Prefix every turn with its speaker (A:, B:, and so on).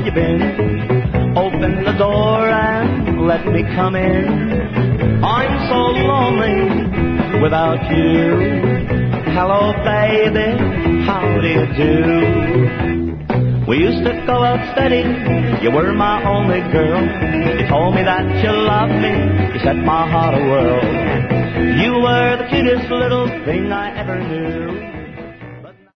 A: you been? Open the door and let me come in. I'm so lonely without you. Hello, baby, how do you do? We used to go out steady, you were my only girl. You told me that you loved me, you set my heart a whirl. You were the cutest little thing I ever knew.